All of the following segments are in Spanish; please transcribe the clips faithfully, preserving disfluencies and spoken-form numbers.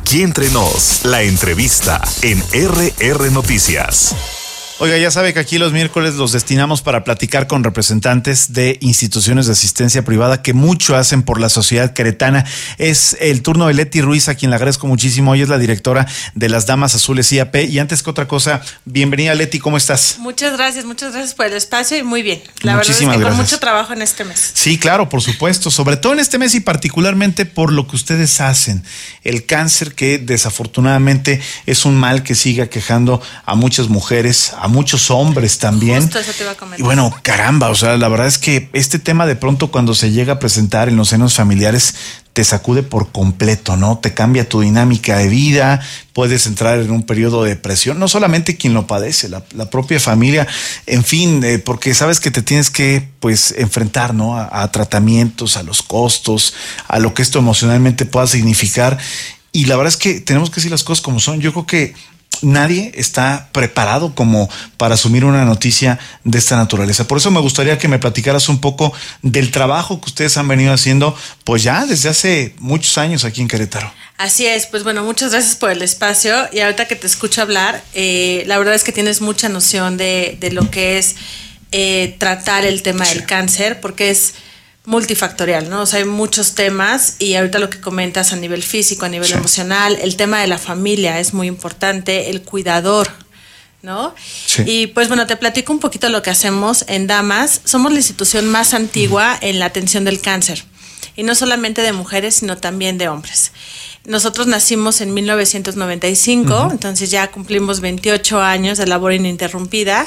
Aquí Entre Nos, la entrevista en R R Noticias. Oiga, ya sabe que aquí los miércoles los destinamos para platicar con representantes de instituciones de asistencia privada que mucho hacen por la sociedad queretana. Es el turno de Leti Ruiz, a quien le agradezco muchísimo. Hoy es la directora de las Damas Azules I A P. Y antes que otra cosa, bienvenida, Leti, ¿cómo estás? Muchas gracias, muchas gracias por el espacio y muy bien. La Muchísimas verdad es que gracias. con mucho trabajo en este mes. Sí, claro, por supuesto. Sobre todo en este mes y particularmente por lo que ustedes hacen. El cáncer, que desafortunadamente es un mal que sigue aquejando a muchas mujeres, a muchos hombres también. Justo eso te iba a comentar. Y bueno, caramba, o sea, la verdad es que este tema de pronto cuando se llega a presentar en los senos familiares te sacude por completo, ¿no? Te cambia tu dinámica de vida, puedes entrar en un periodo de depresión, no solamente quien lo padece, la, la propia familia, en fin, eh, porque sabes que te tienes que, pues, enfrentar, ¿no? A, a tratamientos, a los costos, a lo que esto emocionalmente pueda significar. Y la verdad es que tenemos que decir las cosas como son. Yo creo que nadie está preparado como para asumir una noticia de esta naturaleza. Por eso me gustaría que me platicaras un poco del trabajo que ustedes han venido haciendo, pues ya desde hace muchos años aquí en Querétaro. Así es, pues bueno, muchas gracias por el espacio. Y ahorita que te escucho hablar, eh, la verdad es que tienes mucha noción de, de lo que es eh, tratar el tema sí. del cáncer, porque es multifactorial, ¿no? O sea, hay muchos temas y ahorita lo que comentas a nivel físico, a nivel sí. emocional, el tema de la familia es muy importante, el cuidador, ¿no? Sí. Y pues bueno, te platico un poquito lo que hacemos en Damas. Somos la institución más antigua uh-huh. en la atención del cáncer, y no solamente de mujeres, sino también de hombres. Nosotros nacimos en mil novecientos noventa y cinco, uh-huh. entonces ya cumplimos veintiocho años de labor ininterrumpida.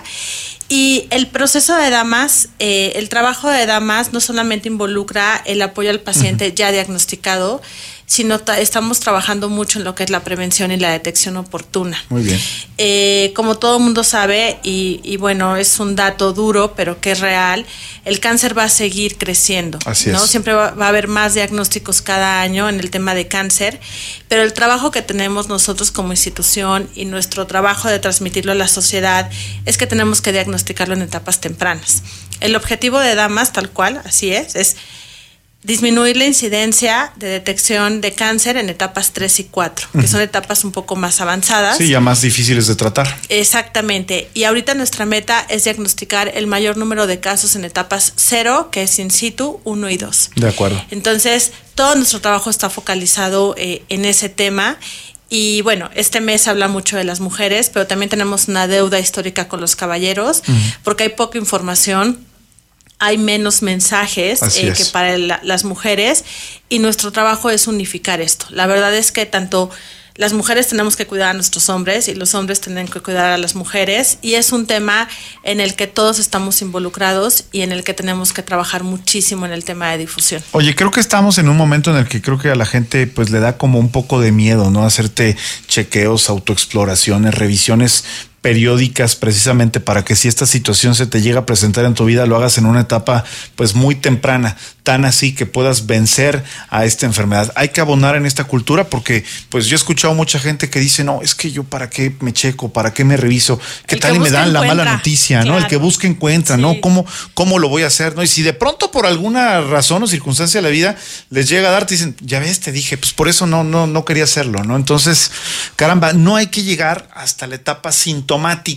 Y el proceso de Damas, eh, el trabajo de Damas no solamente involucra el apoyo al paciente uh-huh. ya diagnosticado, sino ta- estamos trabajando mucho en lo que es la prevención y la detección oportuna. Muy bien. Eh, como todo mundo sabe, y, y bueno, es un dato duro, pero que es real, el cáncer va a seguir creciendo. Así ¿no? es. Siempre va, va a haber más diagnósticos cada año en el tema de cáncer, pero el trabajo que tenemos nosotros como institución y nuestro trabajo de transmitirlo a la sociedad es que tenemos que diagnosticarlo en etapas tempranas. El objetivo de Damas, tal cual, así es, es disminuir la incidencia de detección de cáncer en etapas tres y cuatro, que uh-huh. son etapas un poco más avanzadas. Sí, ya más difíciles de tratar. Exactamente. Y ahorita nuestra meta es diagnosticar el mayor número de casos en etapas cero, que es in situ, uno y dos. De acuerdo. Entonces, todo nuestro trabajo está focalizado eh, en ese tema. Y bueno, este mes habla mucho de las mujeres, pero también tenemos una deuda histórica con los caballeros, uh-huh. porque hay poca información. Hay menos mensajes eh, que para la, las mujeres, y nuestro trabajo es unificar esto. La verdad es que tanto las mujeres tenemos que cuidar a nuestros hombres y los hombres tienen que cuidar a las mujeres, y es un tema en el que todos estamos involucrados y en el que tenemos que trabajar muchísimo en el tema de difusión. Oye, creo que estamos en un momento en el que creo que a la gente pues le da como un poco de miedo, ¿no? Hacerte chequeos, autoexploraciones, revisiones periódicas, precisamente para que si esta situación se te llega a presentar en tu vida, lo hagas en una etapa pues muy temprana, tan así que puedas vencer a esta enfermedad. Hay que abonar en esta cultura, porque pues yo he escuchado mucha gente que dice, no, es que yo para qué me checo, para qué me reviso, qué tal y me dan la mala noticia, claro. ¿no? El que busca encuentra, sí. ¿no? ¿Cómo, ¿Cómo lo voy a hacer? ¿No? Y si de pronto por alguna razón o circunstancia de la vida les llega a dar, te dicen, ya ves, te dije, pues por eso no, no, no quería hacerlo, ¿no? Entonces, caramba, no hay que llegar hasta la etapa sintomática,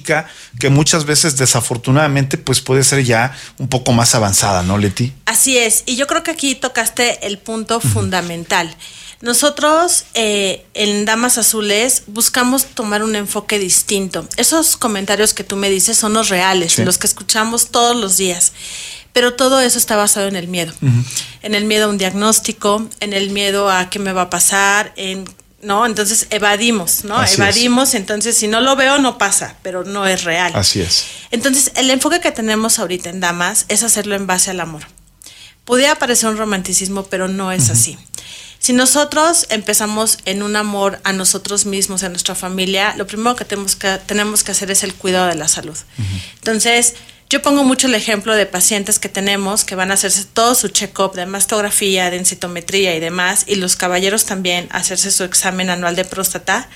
que muchas veces desafortunadamente pues puede ser ya un poco más avanzada, ¿no, Leti? Así es, y yo creo que aquí tocaste el punto uh-huh. fundamental. Nosotros eh, en Damas Azules buscamos tomar un enfoque distinto. Esos comentarios que tú me dices son los reales, sí. los que escuchamos todos los días. Pero todo eso está basado en el miedo. Uh-huh. En el miedo a un diagnóstico, en el miedo a qué me va a pasar, en ¿no? Entonces evadimos, ¿no? Así evadimos, es. Entonces si no lo veo no pasa, pero no es real. Así es. Entonces el enfoque que tenemos ahorita en Damas es hacerlo en base al amor. Podría parecer un romanticismo, pero no es uh-huh. así. Si nosotros empezamos en un amor a nosotros mismos, a nuestra familia, lo primero que tenemos que, tenemos que hacer es el cuidado de la salud. Uh-huh. Entonces, yo pongo mucho el ejemplo de pacientes que tenemos que van a hacerse todo su check-up de mastografía, de densitometría y demás, y los caballeros también hacerse su examen anual de próstata,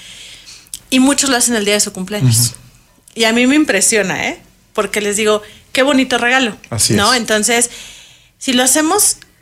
y muchos lo hacen el día de su cumpleaños. Uh-huh. Y a mí me impresiona, ¿eh? Porque les digo, qué bonito regalo, Así ¿no? es. Entonces, si lo hacemos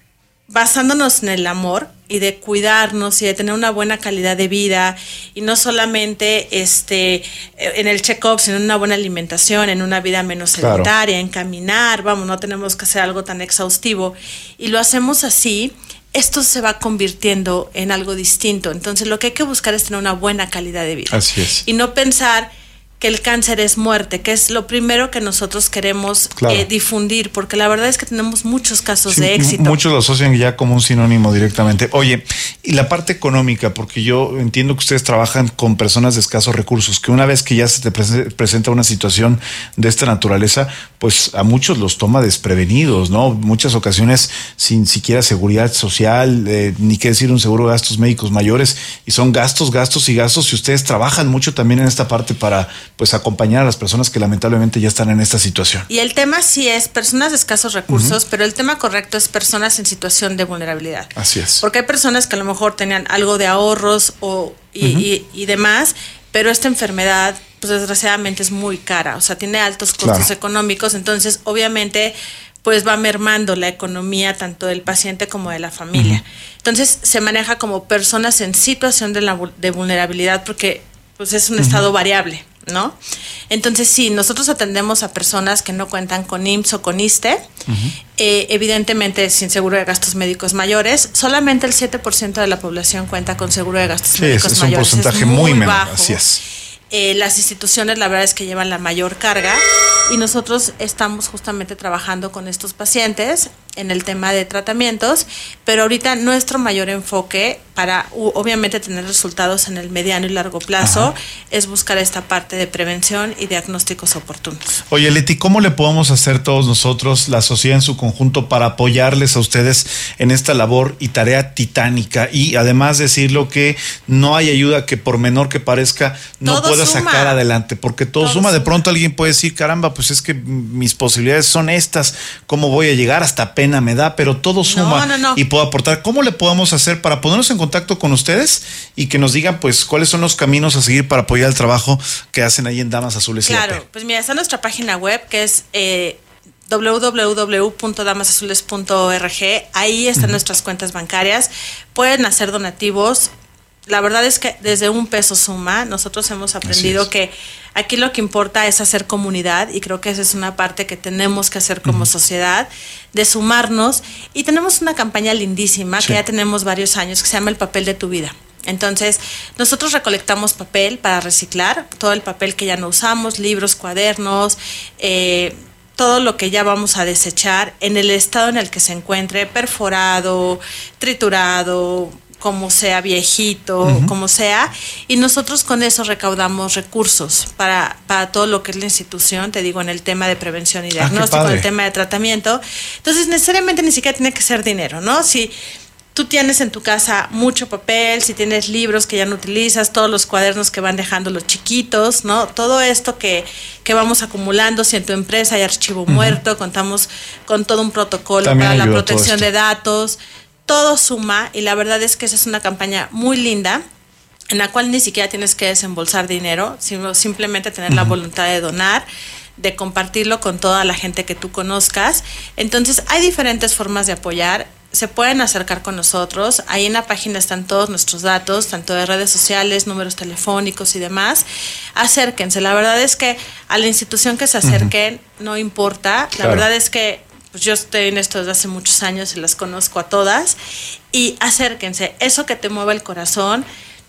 basándonos en el amor y de cuidarnos y de tener una buena calidad de vida y no solamente este en el check-up, sino en una buena alimentación, en una vida menos sedentaria, claro. En caminar, vamos, no tenemos que hacer algo tan exhaustivo y lo hacemos así, esto se va convirtiendo en algo distinto. Entonces lo que hay que buscar es tener una buena calidad de vida. Así es. Y no pensar que el cáncer es muerte, que es lo primero que nosotros queremos claro. eh, difundir, porque la verdad es que tenemos muchos casos sí, de éxito. Muchos lo asocian ya como un sinónimo directamente. Oye, y la parte económica, porque yo entiendo que ustedes trabajan con personas de escasos recursos, que una vez que ya se te pre- presenta una situación de esta naturaleza, pues a muchos los toma desprevenidos, ¿no? Muchas ocasiones sin siquiera seguridad social, eh, ni qué decir un seguro de gastos médicos mayores, y son gastos, gastos y gastos, y ustedes trabajan mucho también en esta parte para pues acompañar a las personas que lamentablemente ya están en esta situación. Y el tema sí es personas de escasos recursos, uh-huh. pero el tema correcto es personas en situación de vulnerabilidad. Así es. Porque hay personas que a lo mejor tenían algo de ahorros o y, uh-huh. y, y demás, pero esta enfermedad pues desgraciadamente es muy cara, o sea, tiene altos costos claro. económicos, entonces obviamente pues va mermando la economía tanto del paciente como de la familia. Uh-huh. Entonces se maneja como personas en situación de, la, de vulnerabilidad porque pues es un uh-huh. estado variable, ¿no? Entonces sí, nosotros atendemos a personas que no cuentan con I M S S o con I S S S T E, uh-huh. eh, evidentemente sin seguro de gastos médicos mayores, solamente el siete por ciento de la población cuenta con seguro de gastos sí, médicos es, es mayores. Es un porcentaje es muy, muy menor, bajo. Así es. Eh, las instituciones la verdad es que llevan la mayor carga y nosotros estamos justamente trabajando con estos pacientes en el tema de tratamientos, pero ahorita nuestro mayor enfoque para uh, obviamente tener resultados en el mediano y largo plazo Ajá. es buscar esta parte de prevención y diagnósticos oportunos. Oye, Leti, ¿cómo le podemos hacer todos nosotros, la sociedad en su conjunto, para apoyarles a ustedes en esta labor y tarea titánica? Y además decirlo que no hay ayuda que por menor que parezca no todo pueda suma. sacar adelante, porque todo, todo suma. suma. De pronto alguien puede decir, caramba, pues es que mis posibilidades son estas, ¿cómo voy a llegar? Hasta pena me da, pero todo suma no, no, no. y puedo aportar. ¿Cómo le podemos hacer para ponernos en contacto con ustedes y que nos digan pues cuáles son los caminos a seguir para apoyar el trabajo que hacen ahí en Damas Azules? Claro, I A P? Pues mira, está nuestra página web que es eh, doble u doble u doble u punto damas azules punto org. Ahí están uh-huh. nuestras cuentas bancarias. Pueden hacer donativos. La verdad es que desde un peso suma. Nosotros hemos aprendido que aquí lo que importa es hacer comunidad y creo que esa es una parte que tenemos que hacer como uh-huh. sociedad, de sumarnos. Y tenemos una campaña lindísima sí. que ya tenemos varios años que se llama El Papel de tu Vida. Entonces, nosotros recolectamos papel para reciclar, todo el papel que ya no usamos, libros, cuadernos, eh, todo lo que ya vamos a desechar en el estado en el que se encuentre, perforado, triturado, como sea viejito, uh-huh. como sea, y nosotros con eso recaudamos recursos para, para todo lo que es la institución, te digo, en el tema de prevención y diagnóstico, en el tema de tratamiento. Entonces, necesariamente ni siquiera tiene que ser dinero, ¿no? Si tú tienes en tu casa mucho papel, si tienes libros que ya no utilizas, todos los cuadernos que van dejando los chiquitos, ¿no? Todo esto que, que vamos acumulando, si en tu empresa hay archivo uh-huh. muerto, contamos con todo un protocolo También para la protección de datos. Todo suma y la verdad es que esa es una campaña muy linda en la cual ni siquiera tienes que desembolsar dinero, sino simplemente tener uh-huh. la voluntad de donar, de compartirlo con toda la gente que tú conozcas. Entonces hay diferentes formas de apoyar, se pueden acercar con nosotros, ahí en la página están todos nuestros datos, tanto de redes sociales, números telefónicos y demás. Acérquense, la verdad es que a la institución que se acerquen uh-huh. no importa, la claro. verdad es que pues yo estoy en esto desde hace muchos años y las conozco a todas. Y acérquense, eso que te mueva el corazón,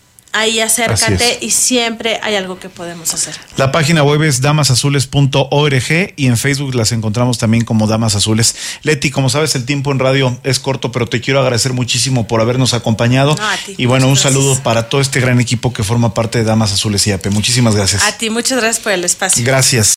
ahí acércate y siempre hay algo que podemos hacer. La página web es damas azules punto org y en Facebook las encontramos también como Damas Azules. Leti, como sabes, el tiempo en radio es corto, pero te quiero agradecer muchísimo por habernos acompañado. No, a ti, y bueno, un gracias. Saludo para todo este gran equipo que forma parte de Damas Azules I A P. Muchísimas gracias. A ti, muchas gracias por el espacio. Gracias.